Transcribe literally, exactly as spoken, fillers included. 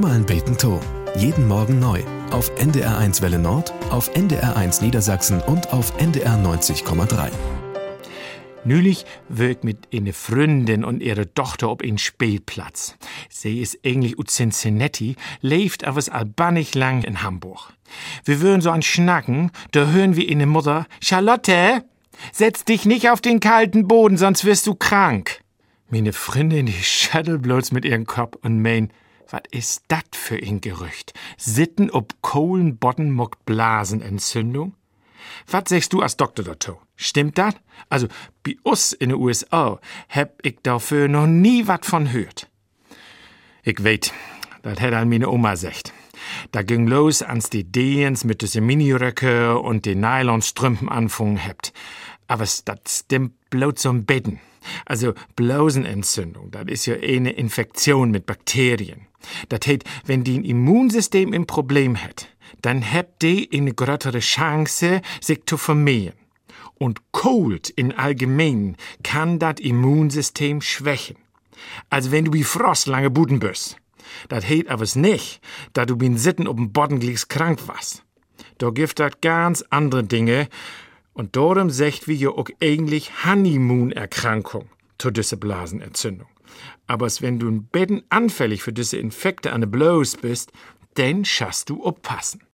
Dreimal beten to. Jeden Morgen neu. Auf N D R eins Welle Nord, auf N D R eins Niedersachsen und auf N D R neunzig Komma drei. Neulich wirkt mit eine Freundin und ihre Tochter auf einen Spielplatz. Sie ist eigentlich aus Cincinnati, lebt aber albanich lang in Hamburg. Wir würden so an Schnacken, da hören wir ihre Mutter: Charlotte, setz dich nicht auf den kalten Boden, sonst wirst du krank. Meine Freundin, die schüttelt bloß mit ihrem Kopf und mein: Was ist dat für ein Gerücht? Sitten ob Kohlenbotten mockt Blasenentzündung? Was sagst du als Doktor dazu? Stimmt dat? Also, bei uns in den U S A hab ich dafür noch nie wat von hört. Ich weet, dat hätt an meine Oma gesagt. Da ging los, ans die Dehens mit den Miniröcke und den Nylonstrümpen anfangen habt. Aber dat stimmt bloß zum Betten. Also Blasenentzündung, das ist ja eine Infektion mit Bakterien. Das heißt, wenn die ein Immunsystem ein Problem hat, dann habt die eine größere Chance, sich zu vermehren. Und Cold in allgemein kann das Immunsystem schwächen. Also wenn du wie Frost lange Buden bist. Das heißt aber nicht, dass du beim Sitten auf dem Boden liegst krank warst. Da gibt das ganz andere Dinge. Und darum sagt wir ja auch eigentlich Honeymoon-Erkrankung zu dieser Blasenentzündung. Aber wenn du in Betten anfällig für diese Infekte an der Bloß bist, dann schaffst du aufpassen.